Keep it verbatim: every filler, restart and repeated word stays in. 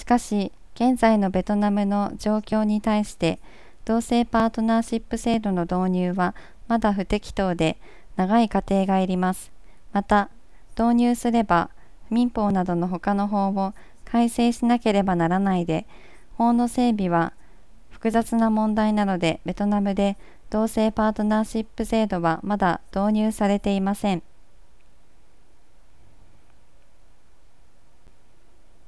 かし、現在のベトナムの状況に対して、同性パートナーシップ制度の導入はまだ不適当で、長い過程がいります。また、導入すれば、民法などの他の法を改正しなければならないで、法の整備は複雑な問題なので、ベトナムで同性パートナーシップ制度はまだ導入されていません。